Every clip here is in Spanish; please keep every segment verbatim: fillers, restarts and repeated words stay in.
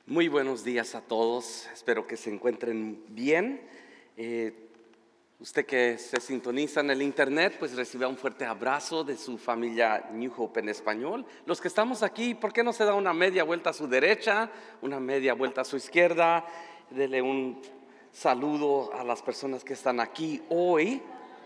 Muy buenos días a todos, espero que se encuentren bien. Eh, usted que se sintoniza en el internet, pues reciba un fuerte abrazo de su familia New Hope en español. Los que estamos aquí, ¿por qué no se da una media vuelta a su derecha, una media vuelta a su izquierda? Dele un saludo a las personas que están aquí hoy.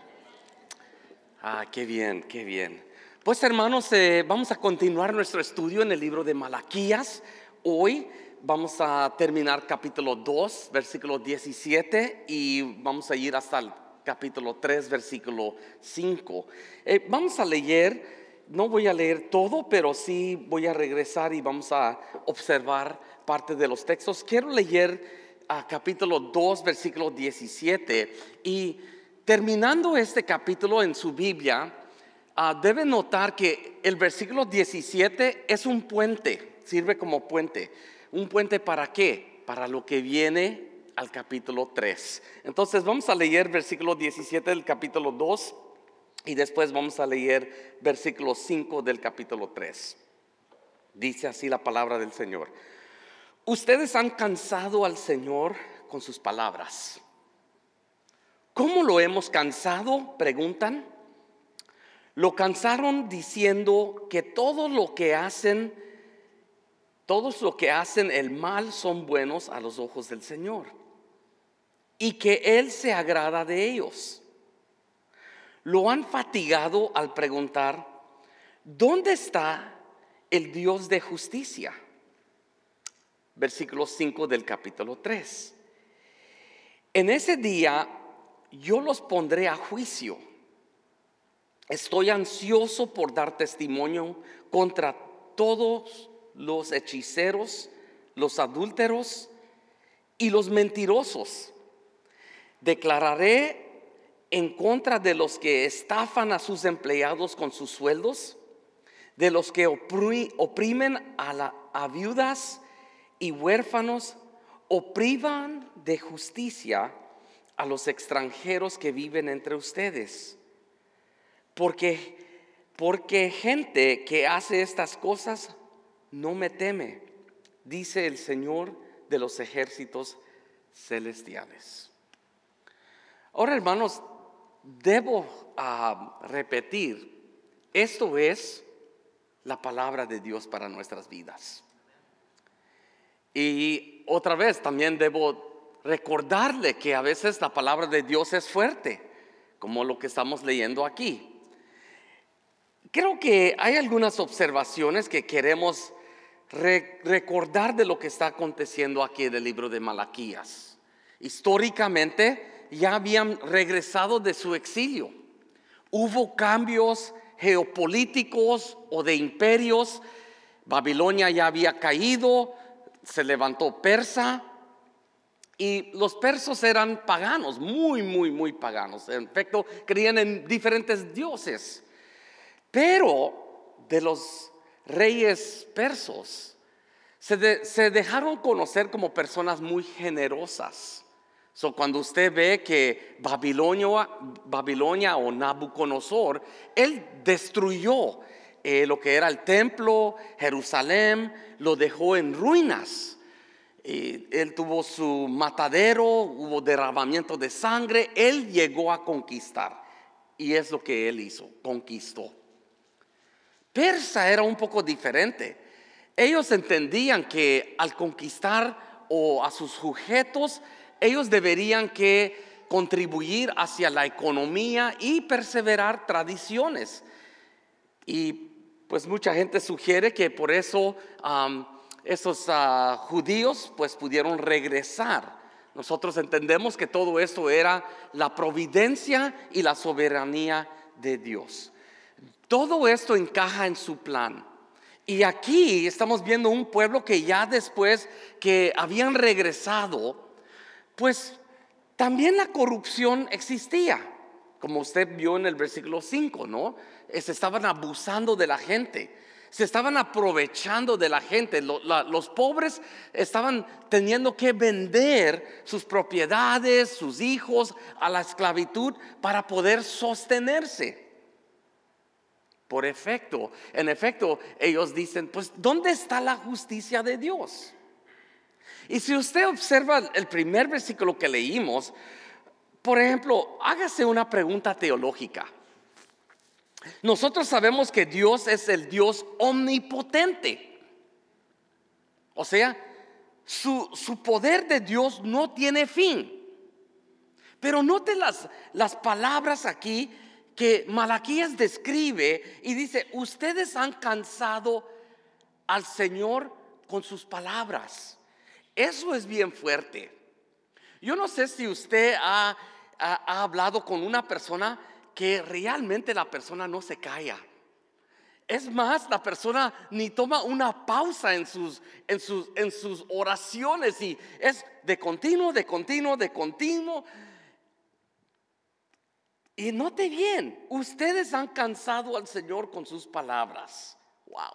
Ah, qué bien, qué bien. Pues hermanos, eh, vamos a continuar nuestro estudio en el libro de Malaquías. Hoy vamos a terminar capítulo dos, versículo diecisiete, y vamos a ir hasta el capítulo tres, versículo cinco. Eh, vamos a leer, no voy a leer todo, pero sí voy a regresar y vamos a observar parte de los textos. Quiero leer a capítulo dos, versículo diecisiete, y terminando este capítulo en su Biblia, uh, deben notar que el versículo diecisiete es un puente, sirve como puente. ¿Un puente para qué? Para lo que viene al capítulo tres. Entonces vamos a leer versículo diecisiete del capítulo dos y después vamos a leer versículo cinco del capítulo tres. Dice así la palabra del Señor: ustedes han cansado al Señor con sus palabras. ¿Cómo lo hemos cansado?, preguntan. Lo cansaron diciendo que todo lo que hacen Todos los que hacen el mal son buenos a los ojos del Señor, y que Él se agrada de ellos. Lo han fatigado al preguntar: ¿dónde está el Dios de justicia? Versículo cinco del capítulo tres. En ese día yo los pondré a juicio. Estoy ansioso por dar testimonio contra todos los hechiceros, los adúlteros y los mentirosos. Declararé en contra de los que estafan a sus empleados con sus sueldos, de los que oprimen a, la, a viudas y huérfanos, o privan de justicia a los extranjeros que viven entre ustedes. Porque, porque gente que hace estas cosas no me teme, dice el Señor de los ejércitos celestiales. Ahora, hermanos, debo uh, repetir, esto es la palabra de Dios para nuestras vidas. Y otra vez también debo recordarle que a veces la palabra de Dios es fuerte, como lo que estamos leyendo aquí. Creo que hay algunas observaciones que queremos Re- recordar de lo que está aconteciendo aquí en el libro de Malaquías. Históricamente ya habían regresado de su exilio. Hubo cambios geopolíticos o de imperios. Babilonia ya había caído, se levantó Persa, y los persos eran paganos, muy, muy, muy paganos. En efecto, creían en diferentes dioses. Pero de los reyes persos se, de, se dejaron conocer como personas muy generosas. So, cuando usted ve que Babilonia, Babilonia o Nabucodonosor, él destruyó eh, lo que era el templo, Jerusalén, lo dejó en ruinas. Y él tuvo su matadero, hubo derramamiento de sangre. Él llegó a conquistar, y es lo que él hizo, conquistó. Persa era un poco diferente. Ellos entendían que al conquistar o a sus sujetos, ellos deberían que contribuir hacia la economía y perseverar tradiciones. Y pues mucha gente sugiere que por eso um, esos uh, judíos pues pudieron regresar. Nosotros entendemos que todo esto era la providencia y la soberanía de Dios. Todo esto encaja en su plan. Y aquí estamos viendo un pueblo que ya después que habían regresado, pues también la corrupción existía. Como usted vio en el versículo cinco, ¿no? Se estaban abusando de la gente, se estaban aprovechando de la gente. Los, la, los pobres estaban teniendo que vender sus propiedades, sus hijos a la esclavitud para poder sostenerse. Por efecto, en efecto, ellos dicen, pues, ¿dónde está la justicia de Dios? Y si usted observa el primer versículo que leímos, por ejemplo, hágase una pregunta teológica. Nosotros sabemos que Dios es el Dios omnipotente. O sea, su, su poder de Dios no tiene fin. Pero note las, las palabras aquí que Malaquías describe y dice: ustedes han cansado al Señor con sus palabras. Eso es bien fuerte. Yo no sé si usted ha, ha, ha hablado con una persona que realmente la persona no se calla. Es más, la persona ni toma una pausa en sus, en sus, en sus oraciones, y es de continuo, de continuo, de continuo. Y note bien, ustedes han cansado al Señor con sus palabras. Wow.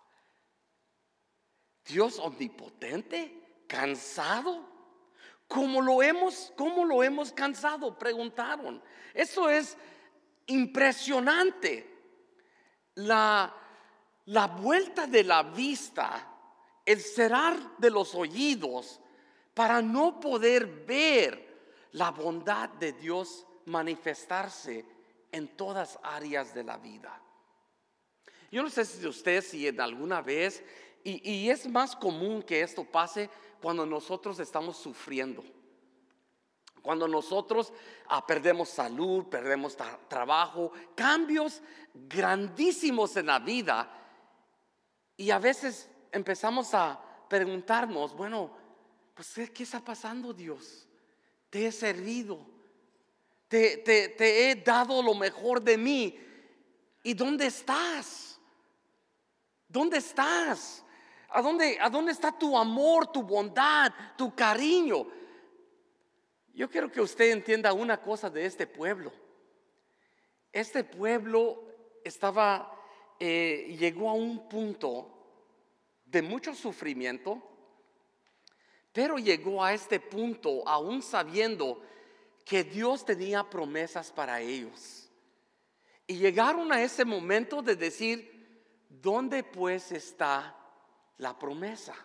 Dios omnipotente, cansado. ¿Cómo lo hemos, cómo lo hemos cansado? Preguntaron. Eso es impresionante. La, la vuelta de la vista, el cerrar de los oídos para no poder ver la bondad de Dios manifestarse en todas áreas de la vida. Yo no sé si usted, si en alguna vez, y, y es más común que esto pase cuando nosotros estamos sufriendo, cuando nosotros ah, perdemos salud, perdemos tra- trabajo, cambios grandísimos en la vida, y a veces empezamos a preguntarnos, bueno, pues ¿qué, qué está pasando, Dios? Te he servido, te, te, te he dado lo mejor de mí, ¿y dónde estás? ¿Dónde estás? ¿A dónde, a dónde está tu amor, tu bondad, tu cariño? Yo quiero que usted entienda una cosa de este pueblo. Este pueblo estaba, eh, llegó a un punto de mucho sufrimiento, pero llegó a este punto aún sabiendo que Dios tenía promesas para ellos. Y llegaron a ese momento de decir: ¿dónde pues está la promesa?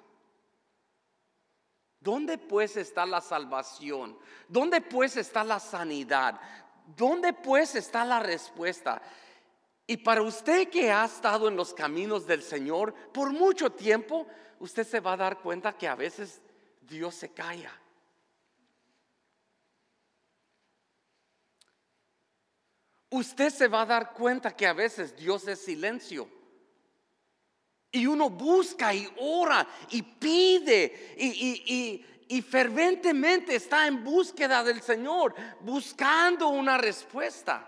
¿Dónde pues está la salvación? ¿Dónde pues está la sanidad? ¿Dónde pues está la respuesta? Y para usted que ha estado en los caminos del Señor por mucho tiempo, usted se va a dar cuenta que a veces Dios se calla. Usted se va a dar cuenta que a veces Dios es silencio. Y uno busca y ora y pide y, y, y, y ferventemente está en búsqueda del Señor, buscando una respuesta,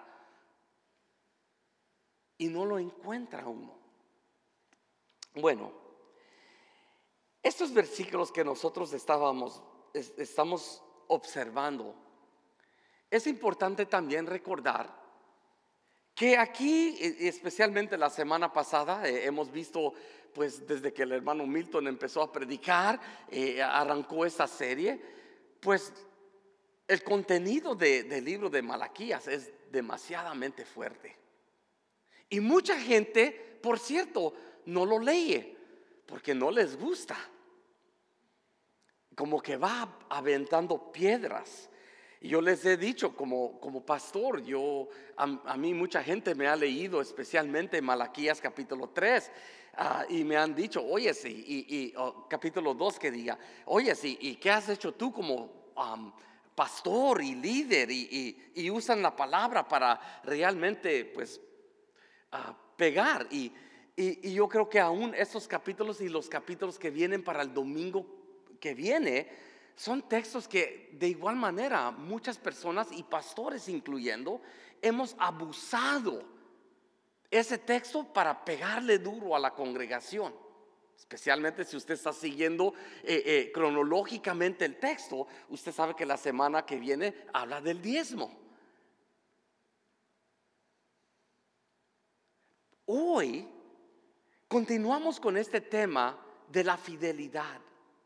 y no lo encuentra uno. Bueno, estos versículos que nosotros estábamos, estamos observando, es importante también recordar que aquí, especialmente la semana pasada, eh, hemos visto, pues desde que el hermano Milton empezó a predicar, eh, arrancó esta serie, pues el contenido de, del libro de Malaquías es demasiadamente fuerte. Y mucha gente, por cierto, no lo lee porque no les gusta. Como que va aventando piedras. Y yo les he dicho como, como pastor, yo, a, a mí mucha gente me ha leído, especialmente Malaquías capítulo tres, uh, y me han dicho: oye, sí, y, y oh, capítulo dos que diga, oye, sí, ¿y qué has hecho tú como um, pastor y líder? Y, y, y usan la palabra para realmente, pues, uh, pegar. Y, y, y yo creo que aún estos capítulos y los capítulos que vienen para el domingo que viene, son textos que de igual manera muchas personas y pastores incluyendo hemos abusado ese texto para pegarle duro a la congregación. Especialmente si usted está siguiendo eh, eh, cronológicamente el texto, usted sabe que la semana que viene habla del diezmo. Hoy continuamos con este tema de la fidelidad.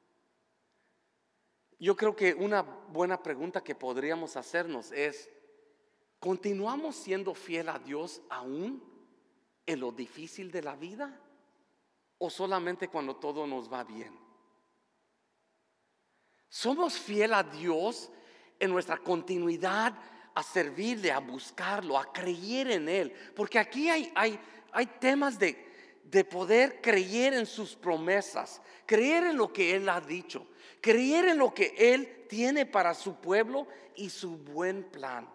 Yo creo que una buena pregunta que podríamos hacernos es: ¿continuamos siendo fiel a Dios aún en lo difícil de la vida? ¿O solamente cuando todo nos va bien? Somos fiel a Dios en nuestra continuidad a servirle, a buscarlo, a creer en Él. Porque aquí hay, hay, hay temas de, de poder creer en sus promesas, creer en lo que Él ha dicho, creer en lo que Él tiene para su pueblo y su buen plan.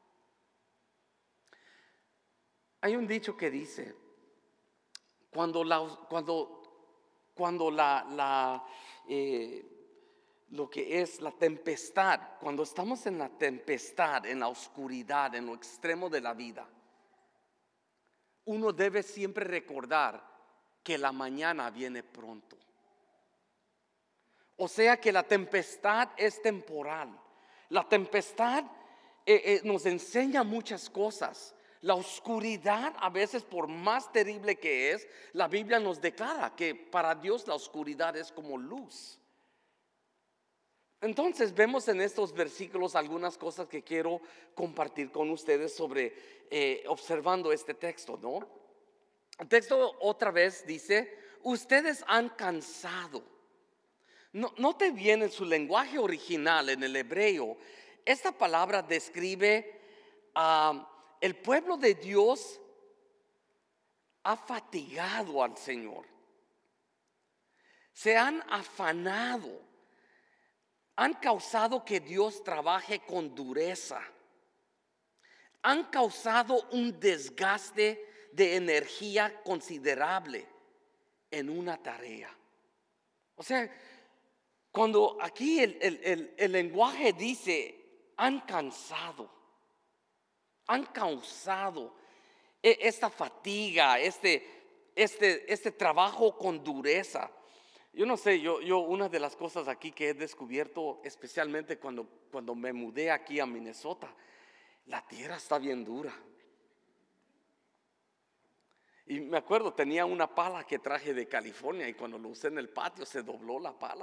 Hay un dicho que dice, cuando la, cuando, cuando la, la eh, lo que es la tempestad, cuando estamos en la tempestad, en la oscuridad, en lo extremo de la vida, uno debe siempre recordar que la mañana viene pronto. O sea que la tempestad es temporal. La tempestad eh, eh, nos enseña muchas cosas. La oscuridad, a veces, por más terrible que es, la Biblia nos declara que para Dios la oscuridad es como luz. Entonces vemos en estos versículos algunas cosas que quiero compartir con ustedes sobre eh, observando este texto, ¿no? El texto otra vez dice, ustedes han cansado. No, note bien en su lenguaje original, en el hebreo, esta palabra describe a uh, el pueblo de Dios ha fatigado al Señor. Se han afanado. Han causado que Dios trabaje con dureza. Han causado un desgaste de energía considerable en una tarea. O sea, cuando aquí el, el, el, el lenguaje dice, han cansado, han causado esta fatiga, este, este, este trabajo con dureza. Yo no sé, yo, yo una de las cosas aquí que he descubierto, especialmente cuando, cuando me mudé aquí a Minnesota, la tierra está bien dura. Y me acuerdo, tenía una pala que traje de California y cuando lo usé en el patio se dobló la pala.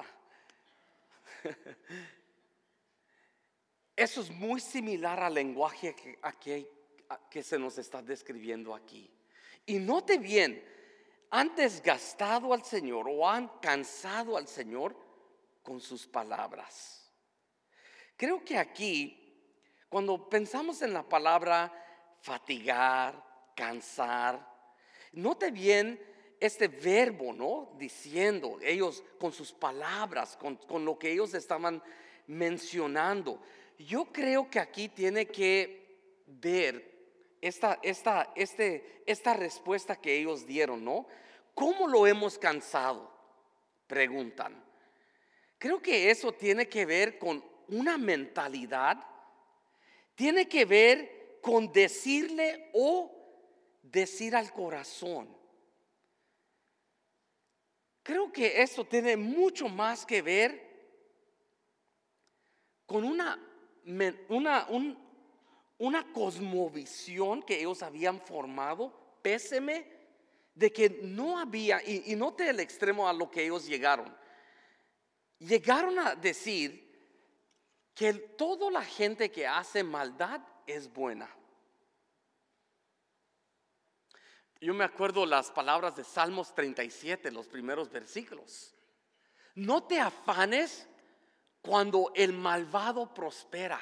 Eso es muy similar al lenguaje que, aquí, que se nos está describiendo aquí. Y note bien, han desgastado al Señor o han cansado al Señor con sus palabras. Creo que aquí, cuando pensamos en la palabra fatigar, cansar, note bien este verbo, ¿no? Diciendo, ellos con sus palabras, con, con lo que ellos estaban mencionando. Yo creo que aquí tiene que ver esta, esta, este, esta respuesta que ellos dieron, ¿no? ¿Cómo lo hemos cansado? Preguntan. Creo que eso tiene que ver con una mentalidad, tiene que ver con decirle o decir al corazón. Creo que eso tiene mucho más que ver con una, una, un, una cosmovisión que ellos habían formado, pésime, de que no había, y, y note el extremo a lo que ellos llegaron. Llegaron a decir que toda la gente que hace maldad es buena. Yo me acuerdo las palabras de Salmos treinta y siete, los primeros versículos. No te afanes cuando el malvado prospera.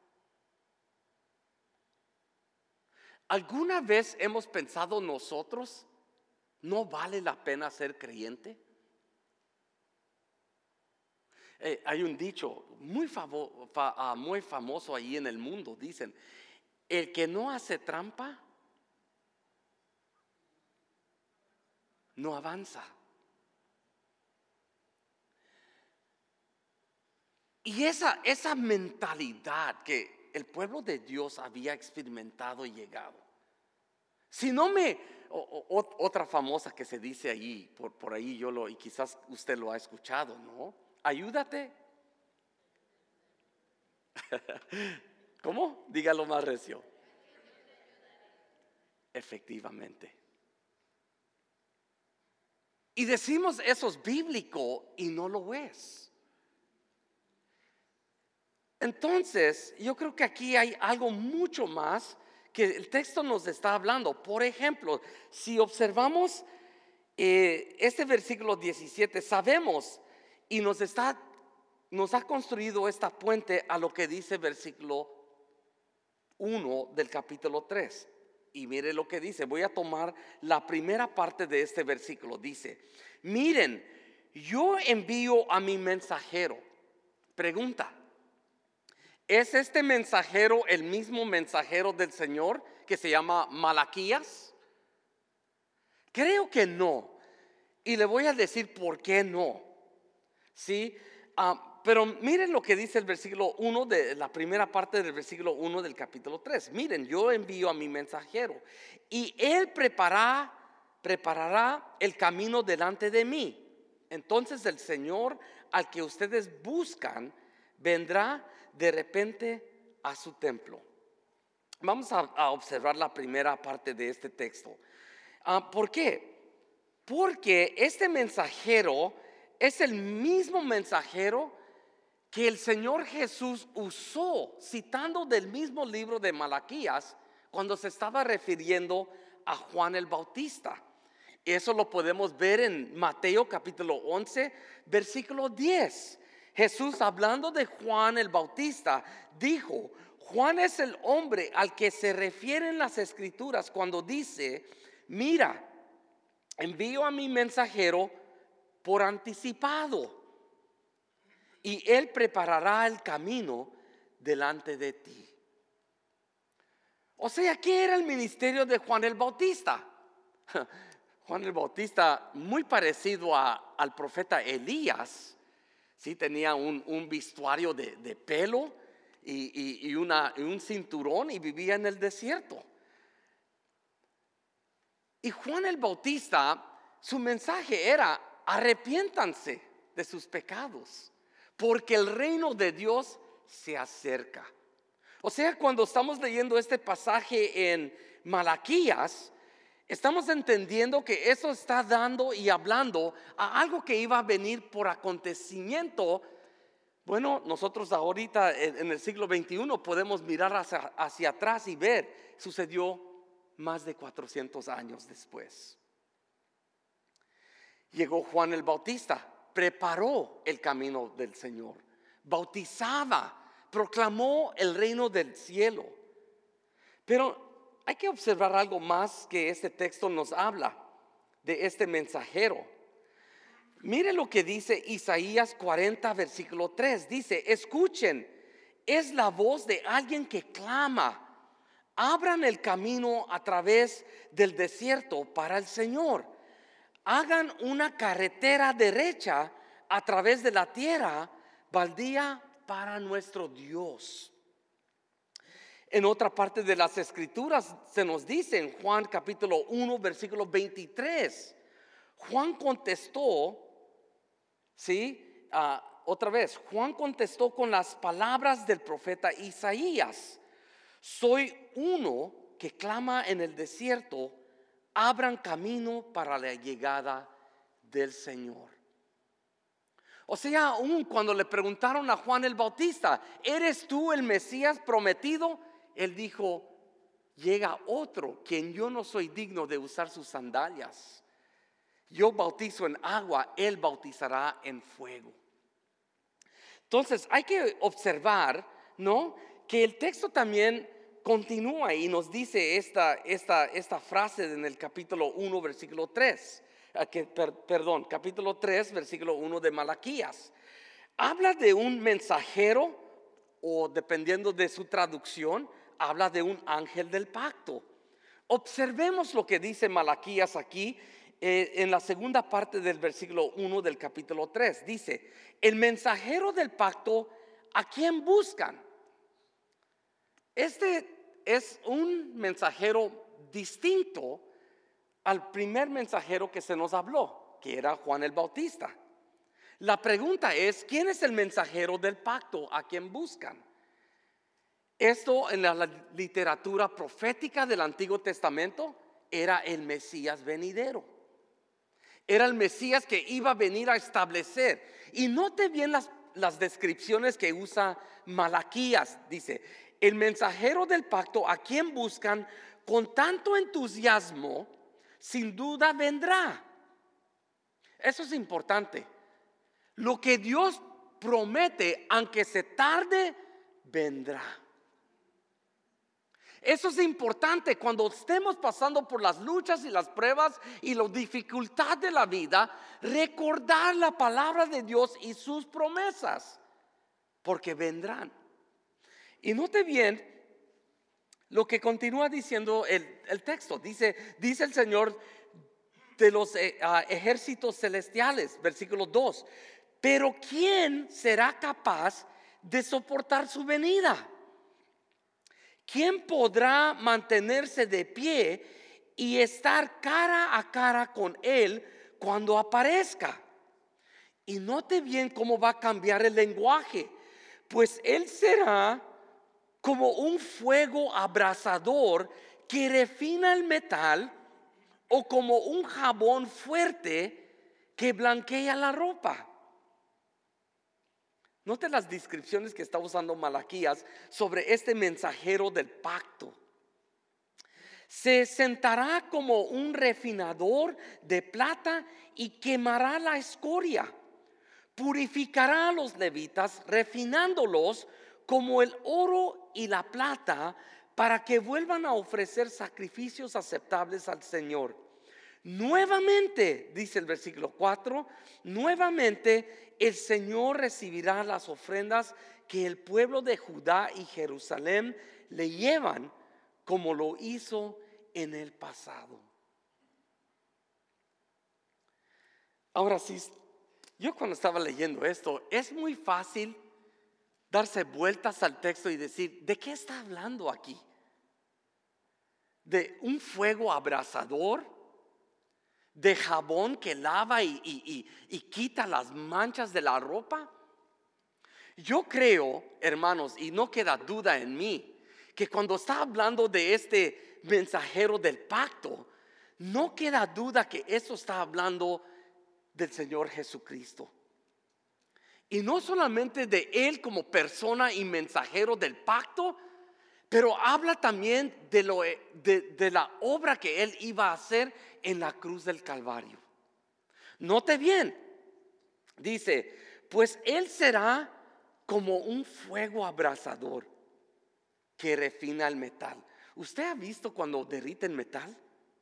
¿Alguna vez hemos pensado nosotros, no vale la pena ser creyente? Eh, hay un dicho muy, favo, fa, uh, muy famoso ahí en el mundo. Dicen, el que no hace trampa, no avanza. Y esa, esa mentalidad que el pueblo de Dios había experimentado y llegado. Si no me, o, o, otra famosa que se dice allí, por, por ahí yo lo, y quizás usted lo ha escuchado, ¿no? Ayúdate. ¿Cómo? Dígalo más recio. Efectivamente. Y decimos eso es bíblico y no lo es. Entonces, yo creo que aquí hay algo mucho más que el texto nos está hablando. Por ejemplo, si observamos eh, este versículo diecisiete, sabemos y nos está nos ha construido esta puente a lo que dice versículo uno del capítulo tres. Y mire lo que dice. Voy a tomar la primera parte de este versículo. Dice: miren, yo envío a mi mensajero. Pregunta: ¿es este mensajero el mismo mensajero del Señor que se llama Malaquías? Creo que no. Y le voy a decir por qué no. ¿Sí? Uh, pero miren lo que dice el versículo uno de la primera parte del versículo uno del capítulo tres. Miren, yo envío a mi mensajero y él preparará, preparará el camino delante de mí. Entonces el Señor al que ustedes buscan vendrá de repente a su templo. Vamos a, a observar la primera parte de este texto. Uh, ¿Por qué? Porque este mensajero es el mismo mensajero que el Señor Jesús usó, citando del mismo libro de Malaquías, cuando se estaba refiriendo a Juan el Bautista. Eso lo podemos ver en Mateo capítulo once, versículo diez. Jesús, hablando de Juan el Bautista, dijo: Juan es el hombre al que se refieren las escrituras cuando dice: mira, envío a mi mensajero por anticipado, y él preparará el camino delante de ti. O sea, ¿qué era el ministerio de Juan el Bautista? Juan el Bautista, muy parecido a, al profeta Elías, sí, tenía un, un vestuario de, de pelo y, y, y, una, y un cinturón, y vivía en el desierto. Y Juan el Bautista, su mensaje era: arrepiéntanse de sus pecados, porque el reino de Dios se acerca. O sea, cuando estamos leyendo este pasaje en Malaquías, estamos entendiendo que eso está dando y hablando a algo que iba a venir por acontecimiento. Bueno, nosotros ahorita en el siglo veintiuno podemos mirar hacia, hacia atrás y ver, sucedió más de cuatrocientos años después. Llegó Juan el Bautista, preparó el camino del Señor, bautizaba, proclamó el reino del cielo. Pero hay que observar algo más que este texto nos habla de este mensajero. Mire lo que dice Isaías cuarenta, versículo tres. Dice: escuchen, es la voz de alguien que clama: abran el camino a través del desierto para el Señor. Hagan una carretera derecha a través de la tierra baldía para nuestro Dios. En otra parte de las escrituras se nos dice en Juan capítulo uno, versículo veintitrés. Juan contestó, ¿sí? Uh, otra vez, Juan contestó con las palabras del profeta Isaías: soy uno que clama en el desierto, abran camino para la llegada del Señor. O sea, aún cuando le preguntaron a Juan el Bautista: ¿eres tú el Mesías prometido? Él dijo: llega otro quien yo no soy digno de usar sus sandalias. Yo bautizo en agua, él bautizará en fuego. Entonces hay que observar, ¿no?, que el texto también continúa y nos dice esta, esta, esta frase en el capítulo uno, versículo tres. Que, per, perdón, capítulo tres, versículo uno de Malaquías. Habla de un mensajero, o dependiendo de su traducción, habla de un ángel del pacto. Observemos lo que dice Malaquías aquí eh, en la segunda parte del versículo uno del capítulo tres. Dice: el mensajero del pacto, ¿a quién buscan? Este es un mensajero distinto al primer mensajero que se nos habló, que era Juan el Bautista. La pregunta es: ¿quién es el mensajero del pacto a quien buscan? Esto en la literatura profética del Antiguo Testamento era el Mesías venidero. Era el Mesías que iba a venir a establecer. Y note bien las, las descripciones que usa Malaquías. Dice: el mensajero del pacto a quien buscan con tanto entusiasmo, sin duda vendrá. Eso es importante. Lo que Dios promete, aunque se tarde, vendrá. Eso es importante cuando estemos pasando por las luchas y las pruebas y la dificultad de la vida, recordar la palabra de Dios y sus promesas, porque vendrán. Y note bien lo que continúa diciendo el, el texto. Dice, dice el Señor de los eh, uh, ejércitos celestiales, versículo dos: pero ¿quién será capaz de soportar su venida? ¿Quién podrá mantenerse de pie y estar cara a cara con Él cuando aparezca? Y note bien cómo va a cambiar el lenguaje, pues Él será como un fuego abrasador que refina el metal, o como un jabón fuerte que blanquea la ropa. Note las descripciones que está usando Malaquías sobre este mensajero del pacto. Se sentará como un refinador de plata y quemará la escoria. Purificará a los levitas, refinándolos como el oro y la plata, para que vuelvan a ofrecer sacrificios aceptables al Señor. Nuevamente, dice el versículo cuatro, nuevamente el Señor recibirá las ofrendas que el pueblo de Judá y Jerusalén le llevan, como lo hizo en el pasado. Ahora sí, yo cuando estaba leyendo esto, es muy fácil darse vueltas al texto y decir, ¿de qué está hablando aquí? ¿De un fuego abrasador? ¿De jabón que lava y, y, y, y quita las manchas de la ropa? Yo creo, hermanos, y no queda duda en mí, que cuando está hablando de este mensajero del pacto, no queda duda que esto está hablando del Señor Jesucristo. Y no solamente de Él como persona y mensajero del pacto, pero habla también de, lo, de, de la obra que Él iba a hacer en la cruz del Calvario. Note bien, dice, pues Él será como un fuego abrasador que refina el metal. ¿Usted ha visto cuando derriten metal?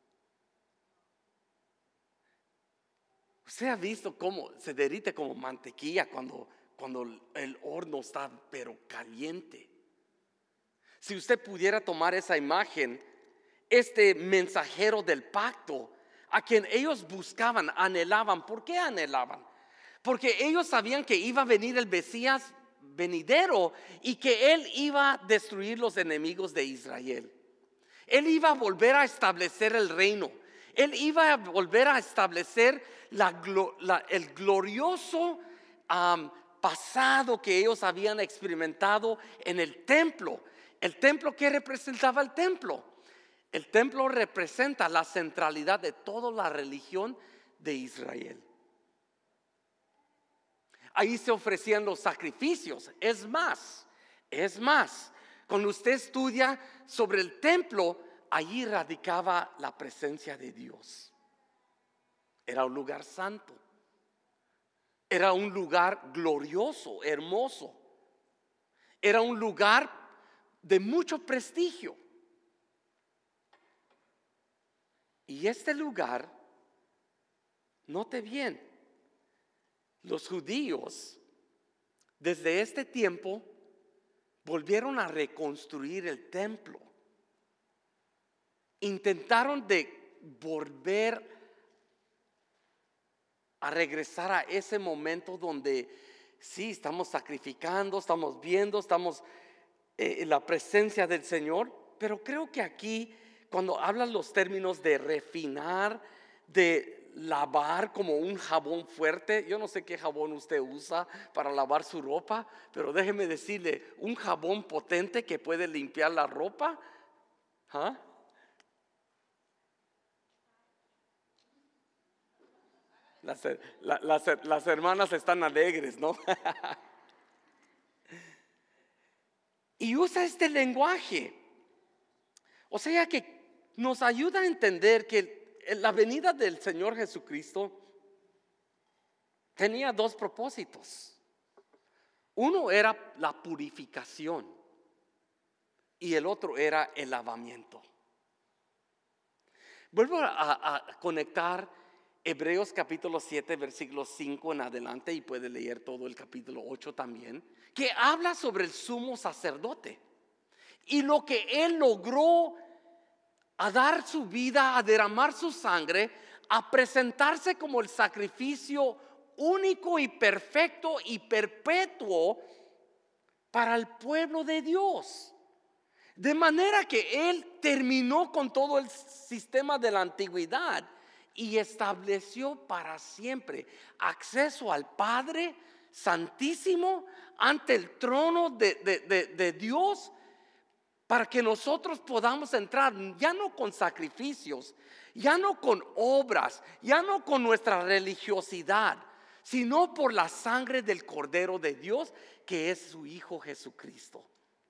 ¿Usted ha visto cómo se derrite como mantequilla cuando, cuando el horno está pero caliente? Si usted pudiera tomar esa imagen, este mensajero del pacto, a quien ellos buscaban, anhelaban. ¿Por qué anhelaban? Porque ellos sabían que iba a venir el Mesías venidero y que Él iba a destruir los enemigos de Israel. Él iba a volver a establecer el reino. Él iba a volver a establecer la, la, el glorioso um, pasado que ellos habían experimentado en el templo. El templo, ¿qué representaba el templo? El templo representa la centralidad de toda la religión de Israel. Ahí se ofrecían los sacrificios. Es más, es más, cuando usted estudia sobre el templo, allí radicaba la presencia de Dios. Era un lugar santo. Era un lugar glorioso, hermoso. Era un lugar de mucho prestigio. Y este lugar, note bien, los judíos desde este tiempo volvieron a reconstruir el templo. Intentaron de volver a regresar a ese momento donde sí, estamos sacrificando, estamos viendo, estamos en la presencia del Señor. Pero creo que aquí, cuando hablan los términos de refinar, de lavar como un jabón fuerte, yo no sé qué jabón usted usa para lavar su ropa, pero déjeme decirle, un jabón potente que puede limpiar la ropa. ¿Ah? Las, la, las, las hermanas están alegres, ¿no? Y usa este lenguaje. O sea que nos ayuda a entender que la venida del Señor Jesucristo tenía dos propósitos. Uno era la purificación y el otro era el lavamiento. Vuelvo a, a conectar Hebreos capítulo siete, versículo cinco en adelante, y puede leer todo el capítulo ocho también, que habla sobre el sumo sacerdote y lo que él logró a dar su vida, a derramar su sangre, a presentarse como el sacrificio único y perfecto y perpetuo para el pueblo de Dios. De manera que él terminó con todo el sistema de la antigüedad y estableció para siempre acceso al Padre Santísimo ante el trono de, de, de, de Dios, para que nosotros podamos entrar ya no con sacrificios, ya no con obras, ya no con nuestra religiosidad, sino por la sangre del Cordero de Dios, que es su Hijo Jesucristo.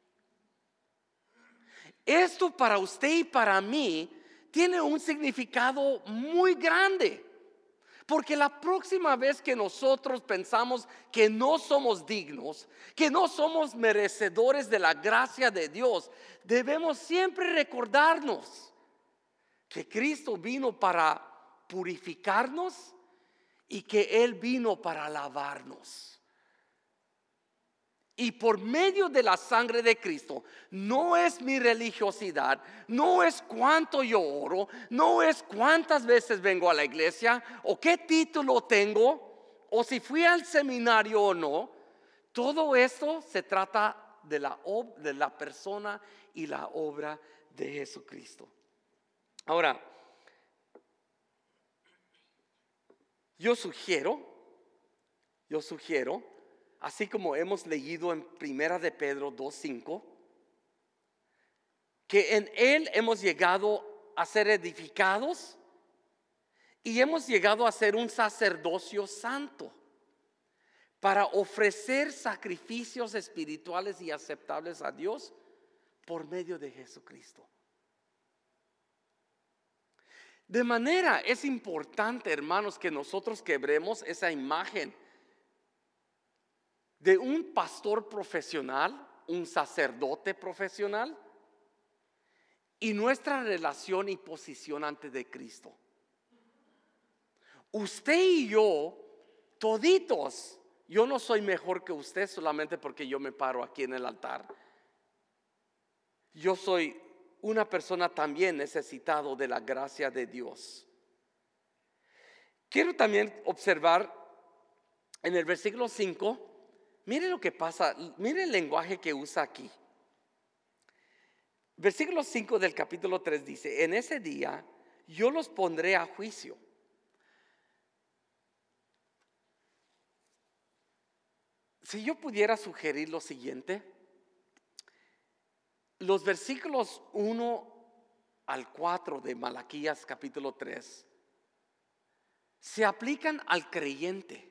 Esto para usted y para mí tiene un significado muy grande, porque la próxima vez que nosotros pensamos que no somos dignos, que no somos merecedores de la gracia de Dios, debemos siempre recordarnos que Cristo vino para purificarnos y que Él vino para lavarnos. Y por medio de la sangre de Cristo, no es mi religiosidad, no es cuánto yo oro, no es cuántas veces vengo a la iglesia, o qué título tengo, o si fui al seminario o no. Todo esto se trata de la, de la persona y la obra de Jesucristo. Ahora, yo sugiero, yo sugiero, así como hemos leído en Primera de Pedro dos cinco, que en Él hemos llegado a ser edificados y hemos llegado a ser un sacerdocio santo para ofrecer sacrificios espirituales y aceptables a Dios por medio de Jesucristo. De manera es importante, hermanos, que nosotros quebremos esa imagen de un pastor profesional, un sacerdote profesional, y nuestra relación y posición ante de Cristo. Usted y yo, toditos, yo no soy mejor que usted solamente porque yo me paro aquí en el altar. Yo soy una persona también necesitado de la gracia de Dios. Quiero también observar en el versículo cinco. Mire lo que pasa, mire el lenguaje que usa aquí. Versículo cinco del capítulo tres dice: en ese día yo los pondré a juicio. Si yo pudiera sugerir lo siguiente, los versículos uno al cuatro de Malaquías capítulo tres se aplican al creyente.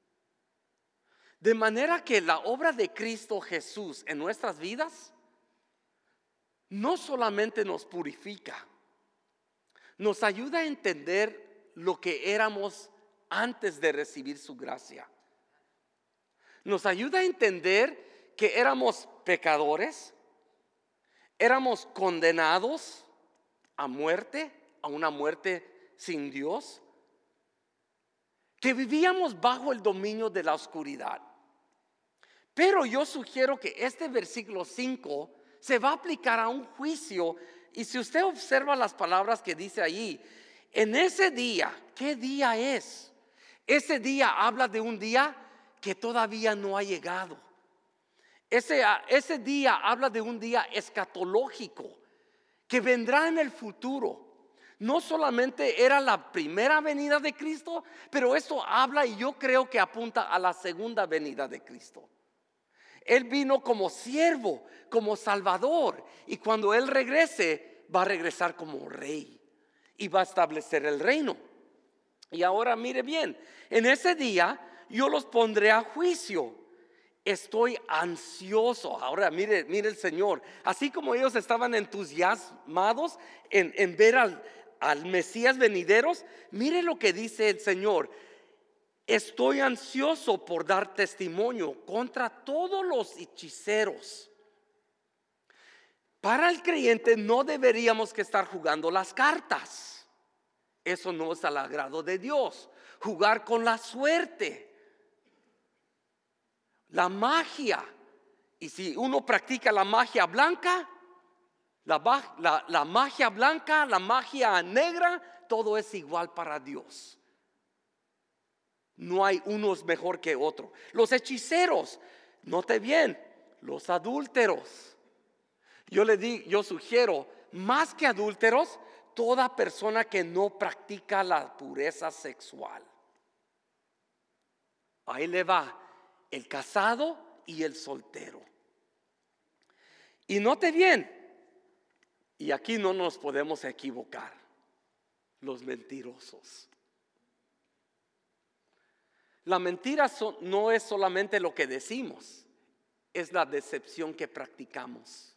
De manera que la obra de Cristo Jesús en nuestras vidas no solamente nos purifica, nos ayuda a entender lo que éramos antes de recibir su gracia. Nos ayuda a entender que éramos pecadores, éramos condenados a muerte, a una muerte sin Dios, que vivíamos bajo el dominio de la oscuridad. Pero yo sugiero que este versículo cinco se va a aplicar a un juicio. Y si usted observa las palabras que dice allí, en ese día, ¿qué día es? Ese día habla de un día que todavía no ha llegado. Ese, ese día habla de un día escatológico que vendrá en el futuro. No solamente era la primera venida de Cristo, pero esto habla y yo creo que apunta a la segunda venida de Cristo. Él vino como siervo, como salvador, y cuando Él regrese, va a regresar como rey y va a establecer el reino. Y ahora mire bien, en ese día yo los pondré a juicio. Estoy ansioso. Ahora mire, mire el Señor, así como ellos estaban entusiasmados en, en ver al, al Mesías venideros, mire lo que dice el Señor. estoy ansioso por dar testimonio contra todos los hechiceros. Para el creyente no deberíamos que estar jugando las cartas. Eso no es al agrado de Dios. Jugar con la suerte, la magia. Y si uno practica la magia blanca, la, la, la magia blanca, la magia negra, todo es igual para Dios. No hay unos mejor que otro. Los hechiceros, note bien, los adúlteros. Yo le di, yo sugiero, más que adúlteros, toda persona que no practica la pureza sexual. Ahí le va el casado y el soltero. Y note bien, y aquí no nos podemos equivocar, los mentirosos. La mentira so, no es solamente lo que decimos, es la decepción que practicamos.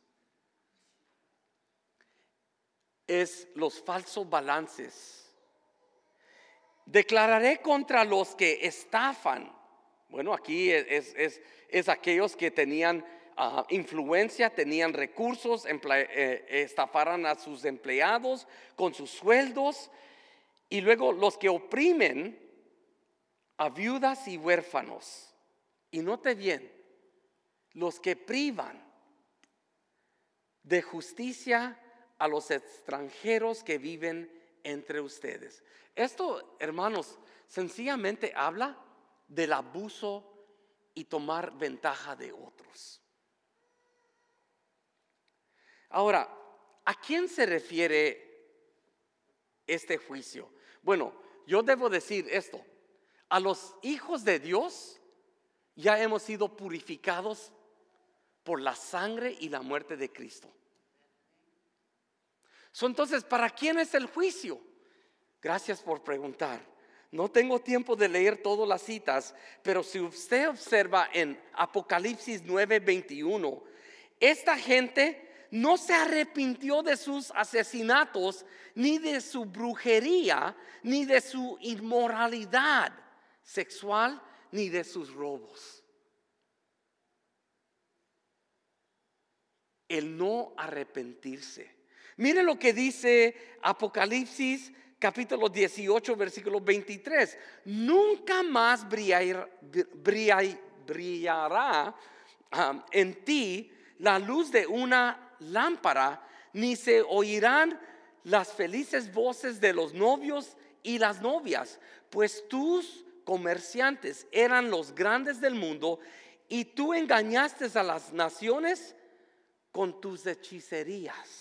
Es los falsos balances. Declararé contra los que estafan. Bueno, aquí es, es, es aquellos que tenían uh, influencia, tenían recursos, emple, eh, estafaran a sus empleados con sus sueldos. Y luego los que oprimen a viudas y huérfanos. Y note bien, los que privan de justicia a los extranjeros que viven entre ustedes. Esto, hermanos, sencillamente habla del abuso y tomar ventaja de otros. Ahora, ¿a quién se refiere este juicio? Bueno, yo debo decir esto. A los hijos de Dios ya hemos sido purificados por la sangre y la muerte de Cristo. So, entonces, ¿para quién es el juicio? Gracias por preguntar. No tengo tiempo de leer todas las citas, pero si usted observa en Apocalipsis nueve veintiuno, esta gente no se arrepintió de sus asesinatos, ni de su brujería, ni de su inmoralidad sexual, ni de sus robos. El no arrepentirse. Mire lo que dice Apocalipsis capítulo dieciocho versículo veintitrés. Nunca más brillar, brillar, brillará um, en ti la luz de una lámpara, ni se oirán las felices voces de los novios y las novias, pues tus comerciantes eran los grandes del mundo y tú engañaste a las naciones con tus hechicerías.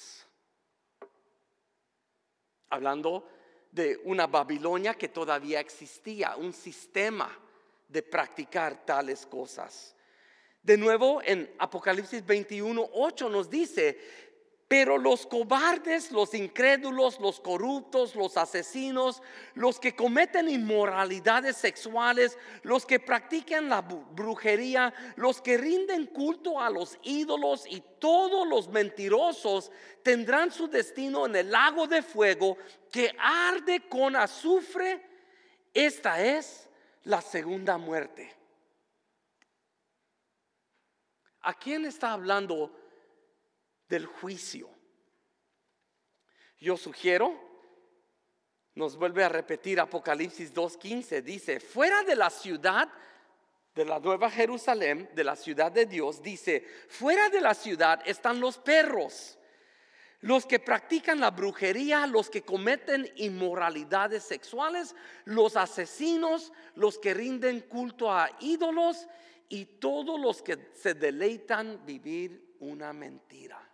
Hablando de una Babilonia que todavía existía, un sistema de practicar tales cosas. De nuevo en Apocalipsis veintiuno ocho nos dice: pero los cobardes, los incrédulos, los corruptos, los asesinos, los que cometen inmoralidades sexuales, los que practican la brujería, los que rinden culto a los ídolos y todos los mentirosos tendrán su destino en el lago de fuego que arde con azufre. Esta es la segunda muerte. ¿A quién está hablando del juicio? Yo sugiero, nos vuelve a repetir Apocalipsis dos quince, dice: fuera de la ciudad de la Nueva Jerusalén, de la ciudad de Dios, dice: fuera de la ciudad están los perros, los que practican la brujería, los que cometen inmoralidades sexuales, los asesinos, los que rinden culto a ídolos y todos los que se deleitan vivir una mentira.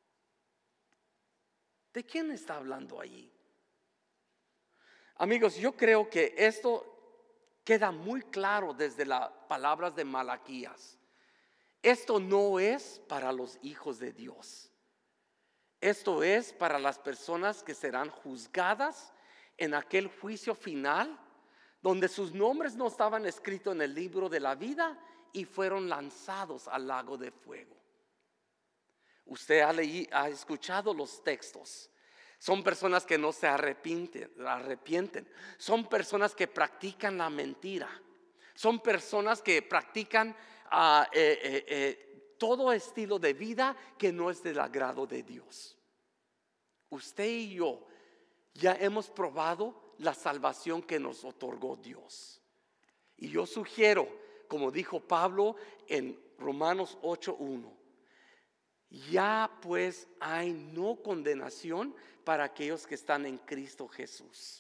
¿De quién está hablando allí? Amigos, yo creo que esto queda muy claro desde las palabras de Malaquías. Esto no es para los hijos de Dios. Esto es para las personas que serán juzgadas en aquel juicio final, donde sus nombres no estaban escritos en el libro de la vida y fueron lanzados al lago de fuego. Usted ha, leído, ha escuchado los textos. Son personas que no se arrepienten, arrepienten. Son personas que practican la mentira. Son personas que practican uh, eh, eh, eh, todo estilo de vida que no es del agrado de Dios. Usted y yo ya hemos probado la salvación que nos otorgó Dios. Y yo sugiero, como dijo Pablo en Romanos ocho uno, ya pues hay no condenación para aquellos que están en Cristo Jesús.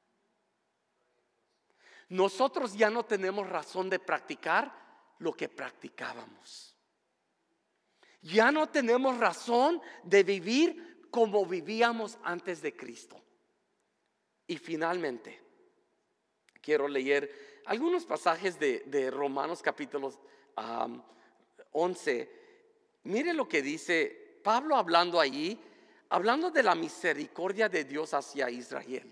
Nosotros ya no tenemos razón de practicar lo que practicábamos. Ya no tenemos razón de vivir como vivíamos antes de Cristo. Y finalmente, quiero leer algunos pasajes de, de Romanos capítulo um, once. Mire lo que dice Pablo hablando allí, hablando de la misericordia de Dios hacia Israel.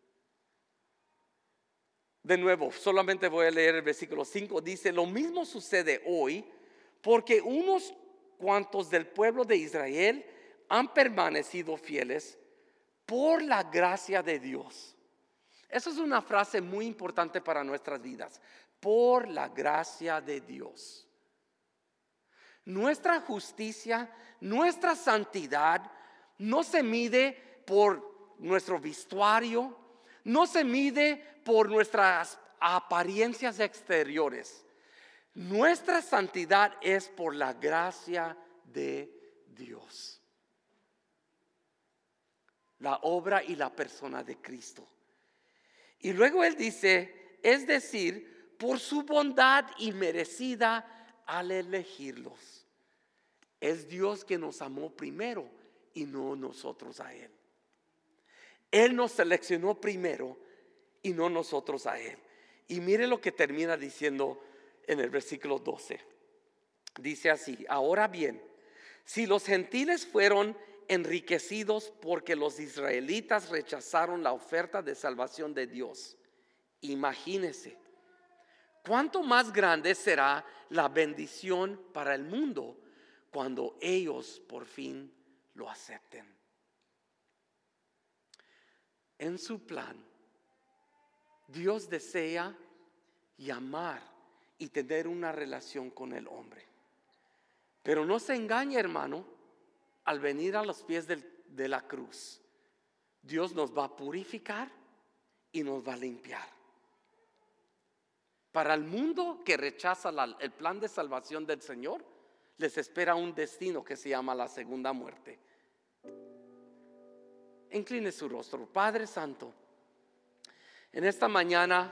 De nuevo, solamente voy a leer el versículo cinco. Dice: lo mismo sucede hoy, porque unos cuantos del pueblo de Israel han permanecido fieles por la gracia de Dios. Esa es una frase muy importante para nuestras vidas. Por la gracia de Dios. Nuestra justicia, nuestra santidad no se mide por nuestro vestuario, no se mide por nuestras apariencias exteriores. Nuestra santidad es por la gracia de Dios. La obra y la persona de Cristo. Y luego él dice, es decir, por su bondad inmerecida al elegirlos. Es Dios que nos amó primero y no nosotros a Él. Él nos seleccionó primero y no nosotros a Él. Y mire lo que termina diciendo en el versículo doce. Dice así: ahora bien, si los gentiles fueron enriquecidos porque los israelitas rechazaron la oferta de salvación de Dios, imagínese cuánto más grande será la bendición para el mundo cuando ellos por fin lo acepten. En su plan, Dios desea llamar y tener una relación con el hombre. Pero no se engañe, hermano, al venir a los pies del, de la cruz, Dios nos va a purificar y nos va a limpiar. Para el mundo que rechaza la, el plan de salvación del Señor, les espera un destino que se llama la segunda muerte. Incline su rostro. Padre Santo, en esta mañana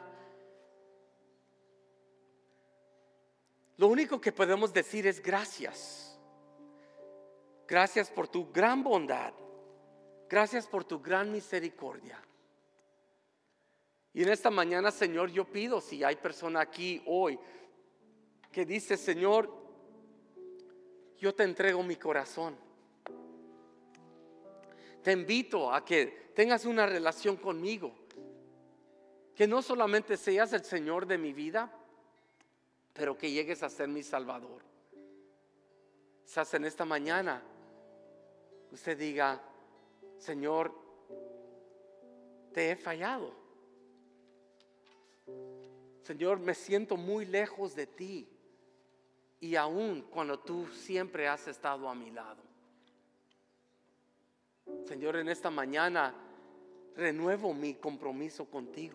lo único que podemos decir es gracias. Gracias por tu gran bondad. Gracias por tu gran misericordia. Y en esta mañana, Señor, yo pido, si hay persona aquí hoy que dice: Señor, yo te entrego mi corazón. Te invito a que tengas una relación conmigo. Que no solamente seas el Señor de mi vida, pero que llegues a ser mi Salvador. Quizás en esta mañana usted diga: Señor, te he fallado. Señor, me siento muy lejos de ti. Y aún cuando tú siempre has estado a mi lado. Señor, en esta mañana renuevo mi compromiso contigo.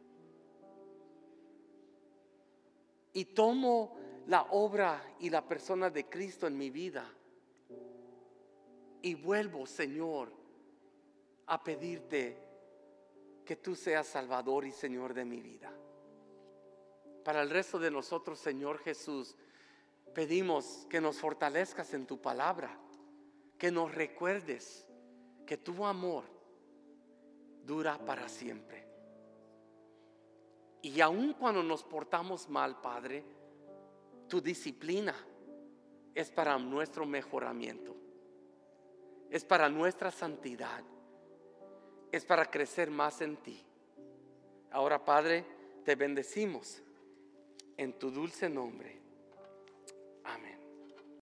Y tomo la obra y la persona de Cristo en mi vida. Y vuelvo, Señor, a pedirte que tú seas Salvador y Señor de mi vida. Para el resto de nosotros, Señor Jesús, pedimos que nos fortalezcas en tu palabra, que nos recuerdes que tu amor dura para siempre. Y aun cuando nos portamos mal, Padre, tu disciplina es para nuestro mejoramiento, es para nuestra santidad, es para crecer más en ti. Ahora, Padre, te bendecimos en tu dulce nombre.